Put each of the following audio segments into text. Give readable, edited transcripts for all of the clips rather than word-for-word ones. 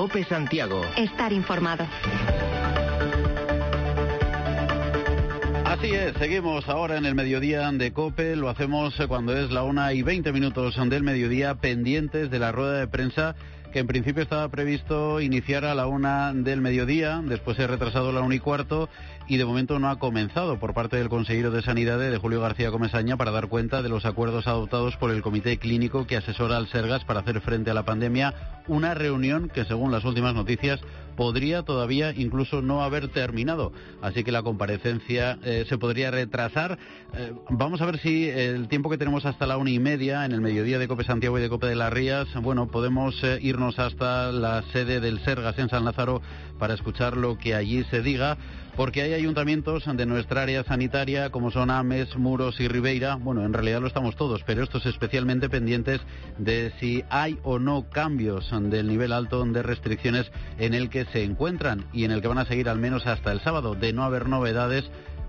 COPE Santiago. Estar informado. Así es, seguimos ahora en el mediodía de COPE, lo hacemos cuando es la 1:20 del mediodía, pendientes de la rueda de prensa que en principio estaba previsto iniciar a la 1 del mediodía, después se ha retrasado a la 1:15 y de momento no ha comenzado por parte del consejero de Sanidad de Julio García Comesaña para dar cuenta de los acuerdos adoptados por el comité clínico que asesora al Sergas para hacer frente a la pandemia, una reunión que según las últimas noticias podría todavía incluso no haber terminado, así que la comparecencia se podría retrasar. Vamos a ver si el tiempo que tenemos hasta la 1:30 en el mediodía de COPE Santiago y de COPE de las Rías, bueno, podemos irnos hasta la sede del Sergas en San Lázaro para escuchar lo que allí se diga, porque hay ayuntamientos de nuestra área sanitaria como son Ames, Muros y Ribeira, bueno, en realidad lo estamos todos, pero estos especialmente pendientes de si hay o no cambios del nivel alto de restricciones en el que se encuentran y en el que van a seguir al menos hasta el sábado. De no haber novedades,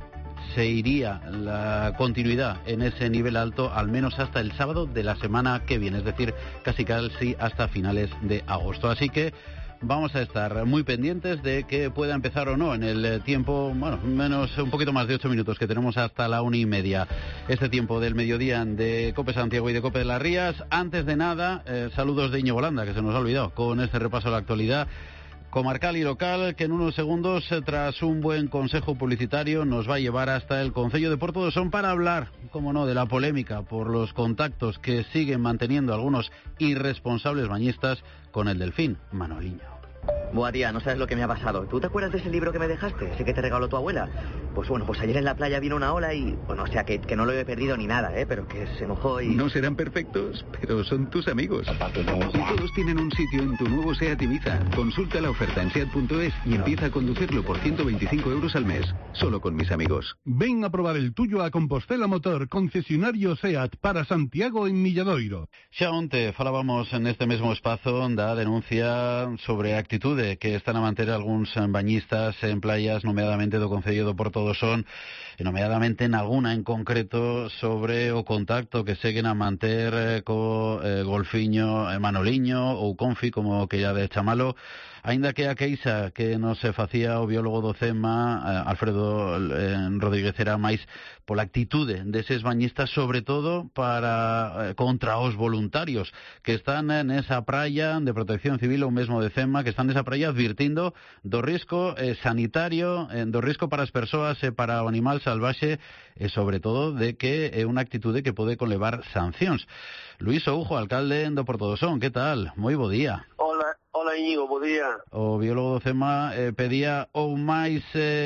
se iría la continuidad en ese nivel alto al menos hasta el sábado de la semana que viene, es decir, casi hasta finales de agosto. Así que vamos a estar muy pendientes de que pueda empezar o no en el tiempo, bueno, menos un poquito más de 8 minutos que tenemos hasta la 1:30. Este tiempo del mediodía de COPE Santiago y de COPE de las Rías. Antes de nada, saludos de Íñigo Landa, que se nos ha olvidado, con este repaso a la actualidad comarcal y local, que en unos segundos, tras un buen consejo publicitario, nos va a llevar hasta el concello de Porto do Son para hablar, como no, de la polémica por los contactos que siguen manteniendo algunos irresponsables bañistas con el delfín Manoliño. Buah, tía, no sabes lo que me ha pasado. ¿Tú te acuerdas de ese libro que me dejaste? Ese que te regaló tu abuela. Pues bueno, pues ayer en la playa vino una ola y... Bueno, o sea, que no lo he perdido ni nada, pero que se mojó y... No serán perfectos, pero son tus amigos. Todos tienen un sitio en tu nuevo SEAT Ibiza. Consulta la oferta en SEAT.es y empieza a conducirlo por 125 euros al mes. Solo con mis amigos. Ven a probar el tuyo a Compostela Motor, concesionario SEAT para Santiago en Milladoiro. Xa onte falábamos en este mesmo espazo da denuncia sobre a actitude que están a manter algúns bañistas en playas, nomeadamente do concello do Porto do Son, e nomeadamente en alguna en concreto sobre o contacto que seguen a manter co golfiño Manoliño ou Confi, como que ya de chamalo, aínda que a queixa que nos facía o biólogo do CEMA, Alfredo Rodríguez, era máis pola actitude deses bañistas, sobre todo para contra os voluntarios que están nesa praia de Protección Civil ou mesmo de CEMA, que están nesa praia advirtindo do risco sanitario, do risco para as persoas e para o animal salvaxe, e sobre todo de que é unha actitude que pode conlevar sancións. Luís Oujo, alcalde do Porto do Son, que tal? Moi bo día. Hola Íñigo, bo día. O biólogo do CEMA pedía ou máis,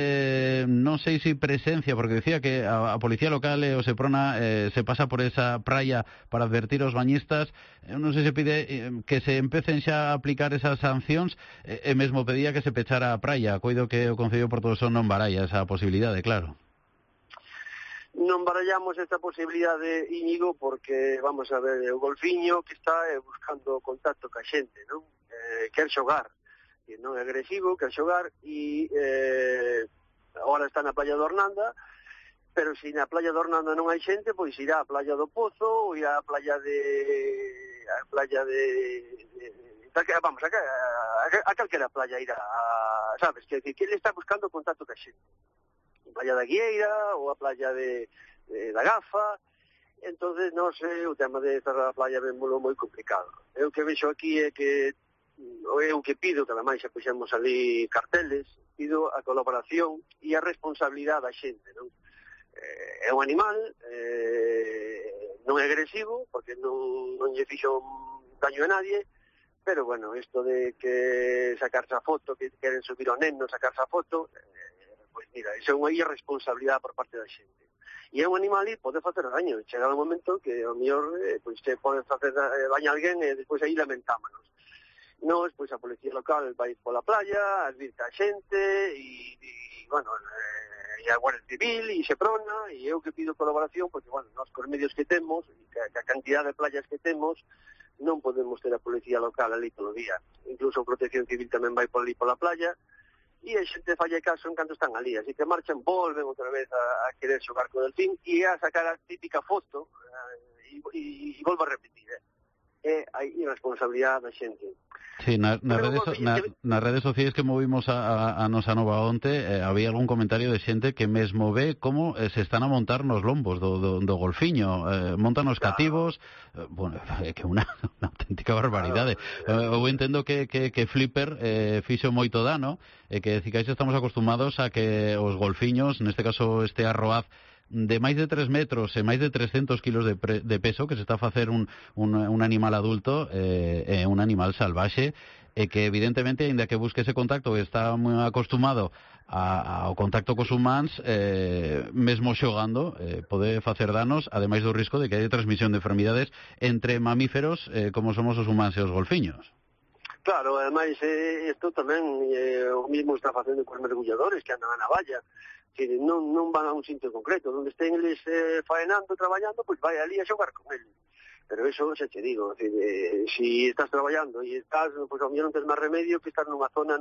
non sei se presencia, porque decía que a Policía Local e o Seprona se pasa por esa praia para advertir aos bañistas. Non sei se pide que se empecen xa a aplicar esas sancións, e mesmo pedía que se pechara a praia. Coido que o Concello de Porto do Son non baralla esa posibilidade, claro. Non barallamos esta posibilidade, Íñigo, porque, vamos a ver, o golfiño que está buscando contacto ca xente, non? Quer xogar, que non é agresivo, quer xogar, e agora está na playa de Ornanda, pero se na playa de Ornanda non hai xente, pois irá á playa do Pozo, ou irá á playa vamos, a calquera playa irá, sabes, que ele está buscando contacto ca xente. A playa da Guieira ou a playa da Gafa. Entonces, non sei, o tema de cerrar a playa é moi complicado. Eu que vexo aquí é que eu que pido, que ademais xa puxemos ali carteles, pido a colaboración e a responsabilidade da xente, non? É un animal, non é agresivo, porque non lle fixo daño a nadie, pero, bueno, isto de que sacarse a foto, que queren subir ao neno, sacarse a foto, pois mira, iso é unha irresponsabilidade por parte da xente. E é un animal e pode facer daño. Chega un momento que, ao mellor, pois se pode facer daño a alguén e despois aí lamentámonos. Nos, pois a Policía Local vai pola playa, advirte a xente e bueno, e a Guardia Civil e Seprona, e eu que pido colaboración, porque, bueno, nós cos medios que temos, e que a cantidad de playas que temos, non podemos ter a Policía Local ali todo o día. Incluso a Protección Civil tamén vai por ali pola playa, e a xente falla caso en canto están ali, así que marchan, volven outra vez a querer xogar co delfín e a sacar a típica foto, e volvo a repetir, é a irresponsabilidade da xente. Sí, nas redes sociais que movimos a nosa nova onte, había algún comentario de xente que mesmo ve como se están a montar nos lombos do golfiño, montan os cativos, bueno, é que unha auténtica barbaridade. Eu entendo que Flipper fixo moito dano, e que Cicais estamos acostumados a que os golfiños, neste caso este arroaz de máis de 3 metros e máis de 300 kilos de peso, que se está a facer un animal adulto, un animal salvaxe, e que evidentemente, aínda que busque ese contacto, está moi acostumado ao contacto cos humanos, mesmo xogando, pode facer danos, ademais do risco de que hai transmisión de enfermidades entre mamíferos como somos os humanos e os golfiños. Claro, ademais, isto tamén o mismo está facendo cos mergulladores que andan na valla. Que non van a un sitio concreto, onde estén eles faenando, traballando, pois vai ali a xogar con eles. Pero eso xa te digo, si estás traballando e estás, pois ao mellor non tens máis remedio que estar nunha zona,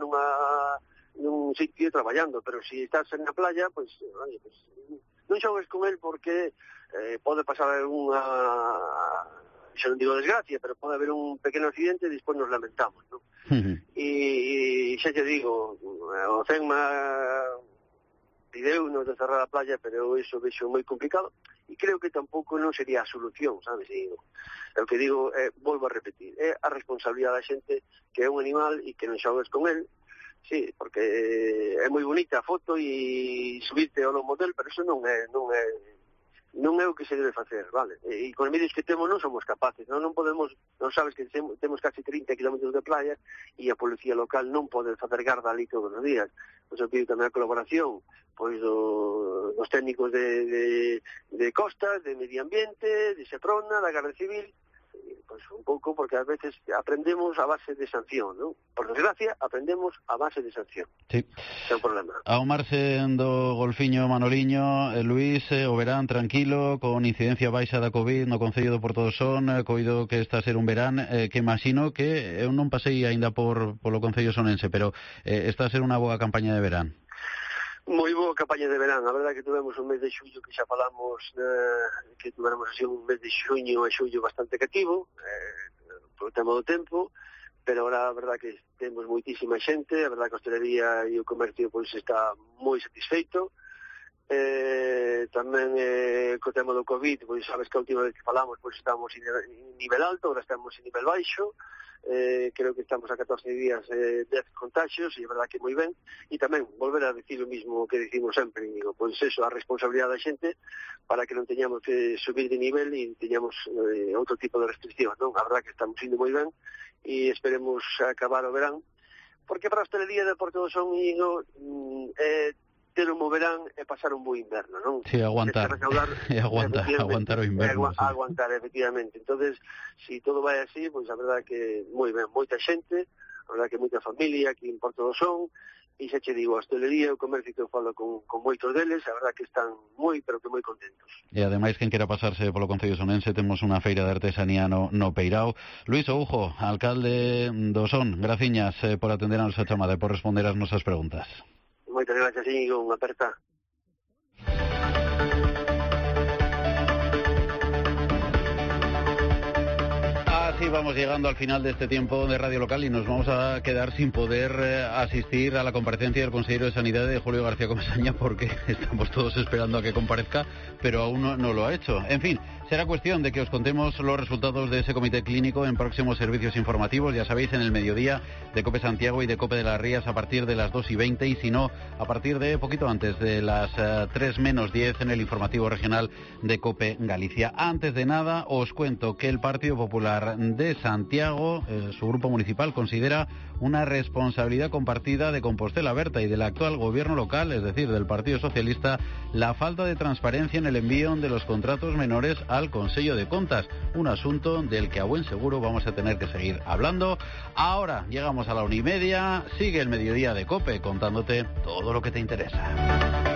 nun sitio traballando, pero si estás en a playa, pois non xogues con el porque pode pasar unha, xa non digo desgracia, pero pode haber un pequeno accidente e despois nos lamentamos, non? E xa te digo, o CENMA pideunos de cerrar a playa, pero eso vexo moi complicado, e creo que tampouco non sería a solución, sabes? O que digo, volvo a repetir, é a responsabilidade da xente que é un animal e que non xogues con el, sí, porque é moi bonita a foto e subirte ao lomo del, pero eso non é o que se debe facer, vale? E con os medios que temos non somos capaces, non podemos, non sabes que temos casi 30 kilómetros de playa e a policía local non pode facer garda ali todos os días. Pois eu pido tamén a colaboración pois dos técnicos de costas, de medio ambiente, de Seprona, da Garda Civil, pois un pouco porque ás veces aprendemos a base de sanción, non? Por desgracia, aprendemos a base de sanción. Sí. É un problema. Ao marxe do golfiño Manoliño, Luís, o verán tranquilo, con incidencia baixa da COVID no Concello do Porto do Son, coido que está a ser un verán que imagino que eu non pasei aínda polo Concello sonense, pero está a ser unha boa campaña de verán. Moi boa campaña de verán, a verdade que tivemos un mes de xullo que xa falamos que tivemos así un mes de xuño e xullo bastante cativo polo tema do tempo, pero ahora a verdade que temos moitísima xente, a verdade que a hostelería e o comercio pois está moi satisfeito. Tamén co tema do COVID, pois sabes que a última vez que falamos pois estamos en nivel alto, agora estamos en nivel baixo. Creo que estamos a 14 días 10 contagios e é verdad que moi ben, e tamén volver a decir o mismo que dicimos sempre, digo, pois eso, a responsabilidade da xente para que non teñamos que subir de nivel e teñamos outro tipo de restricción, non? A verdad que estamos indo moi ben e esperemos acabar o verán, porque para a hostelería de Porto do Son ter un bo verán e pasar un bo inverno, non? Sí, aguantar o inverno. Aguantar, efectivamente. Entonces, si todo vai así, pois a verdade que moi ben, moita xente, a verdade que moita familia aquí en Porto do Son, e xa che digo, a hostelería e o comercio que eu falo con moitos deles, a verdade que están moi, pero que moi contentos. E ademais, quen quera pasarse polo Concello sonense, temos unha feira de artesanía no Peirao. Luís Oujo, alcalde do Son, graciñas por atender a nosa chamada e por responder as nosas preguntas. Moitas gracias, Íñigo, unha aperta. Así vamos llegando al final de este tiempo de Radio Local y nos vamos a quedar sin poder asistir a la comparecencia del consejero de Sanidad de Julio García Comesaña porque estamos todos esperando a que comparezca, pero aún no lo ha hecho. En fin, será cuestión de que os contemos los resultados de ese comité clínico en próximos servicios informativos, ya sabéis, en el mediodía de COPE Santiago y de COPE de las Rías a partir de las 2:20 y si no, a partir de poquito antes de las 3 menos 10 en el informativo regional de COPE Galicia. Antes de nada, os cuento que el Partido Popular de Santiago, su grupo municipal, considera una responsabilidad compartida de Compostela Berta y del actual gobierno local, es decir, del Partido Socialista, la falta de transparencia en el envío de los contratos menores al Consello de Contas, un asunto del que a buen seguro vamos a tener que seguir hablando. Ahora llegamos a la 1:30, sigue el mediodía de COPE contándote todo lo que te interesa.